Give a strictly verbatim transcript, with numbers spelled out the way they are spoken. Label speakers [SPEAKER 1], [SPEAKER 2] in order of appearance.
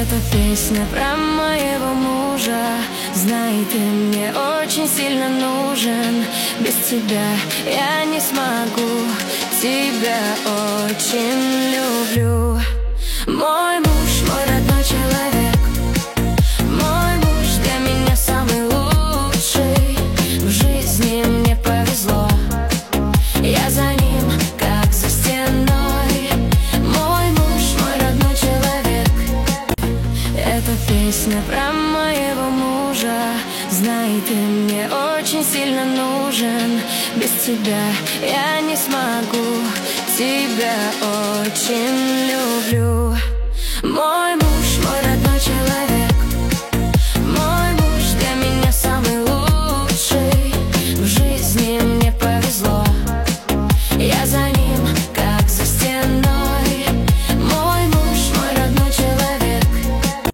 [SPEAKER 1] Это песня про моего мужа. Знай, ты мне очень сильно нужен. Без тебя я не смогу. Тебя очень люблю. Мой муж, мой родной человек. Мой муж для меня самый лучший. В жизни мне повезло. Я за ним, как за стеной. Мой муж, мой родной человек. Это песня про моего мужа. Знай, ты мне очень сильно нужен. Без тебя я не смогу. Тебя очень люблю. Мой муж, мой родной человек.